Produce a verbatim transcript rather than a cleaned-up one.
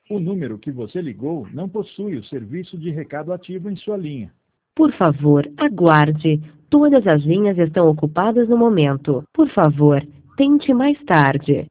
O número que você ligou não possui o serviço de recado ativo em sua linha. Por favor, aguarde. Todas as linhas estão ocupadas no momento. Por favor, tente mais tarde.